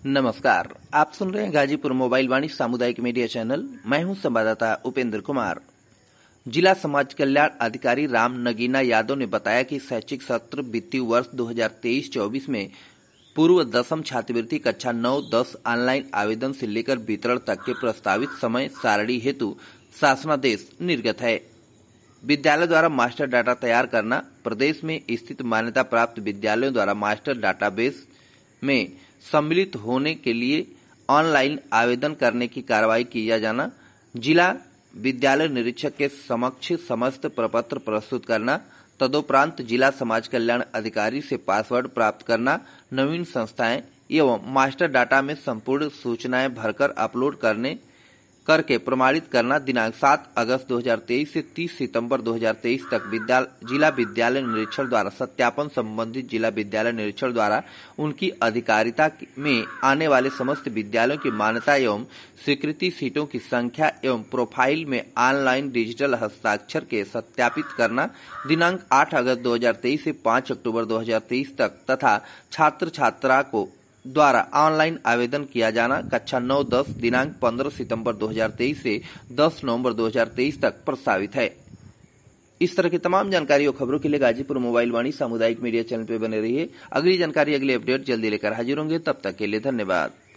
नमस्कार, आप सुन रहे हैं गाजीपुर मोबाइल वाणी सामुदायिक मीडिया चैनल। मैं हूं संवाददाता उपेंद्र कुमार। जिला समाज कल्याण अधिकारी राम नगीना यादव ने बताया कि शैक्षिक सत्र वित्तीय वर्ष 2023-24 में पूर्व दसम छात्रवृत्ति कक्षा 9-10 ऑनलाइन आवेदन से लेकर वितरण तक के प्रस्तावित समय सारणी हेतु शासनादेश निर्गत है। विद्यालय द्वारा मास्टर डाटा तैयार करना, प्रदेश में स्थित मान्यता प्राप्त विद्यालयों द्वारा मास्टर डाटाबेस में सम्मिलित होने के लिए ऑनलाइन आवेदन करने की कार्रवाई किया जाना, जिला विद्यालय निरीक्षक के समक्ष समस्त प्रपत्र प्रस्तुत करना, तदोपरांत जिला समाज कल्याण अधिकारी से पासवर्ड प्राप्त करना, नवीन संस्थाएं एवं मास्टर डाटा में संपूर्ण सूचनाएं भरकर अपलोड करके प्रमाणित करना। दिनांक 7 अगस्त 2023 से 30 सितंबर 2023 तक जिला विद्यालय निरीक्षण द्वारा सत्यापन संबंधित जिला विद्यालय निरीक्षण द्वारा उनकी अधिकारिता में आने वाले समस्त विद्यालयों की मान्यता एवं स्वीकृति सीटों की संख्या एवं प्रोफाइल में ऑनलाइन डिजिटल हस्ताक्षर के सत्यापित करना। दिनांक 8 अगस्त 2023 से 5 अक्टूबर 2023 तक तथा छात्र छात्रा को द्वारा ऑनलाइन आवेदन किया जाना। कक्षा 9-10 दिनांक 15 सितंबर 2023 से 10 नवंबर 2023 तक प्रस्तावित है। इस तरह की तमाम जानकारी और खबरों के लिए गाजीपुर मोबाइल वाणी सामुदायिक मीडिया चैनल पर बने रहिए। अगली जानकारी, अगली अपडेट जल्दी लेकर हाजिर होंगे। तब तक के लिए धन्यवाद।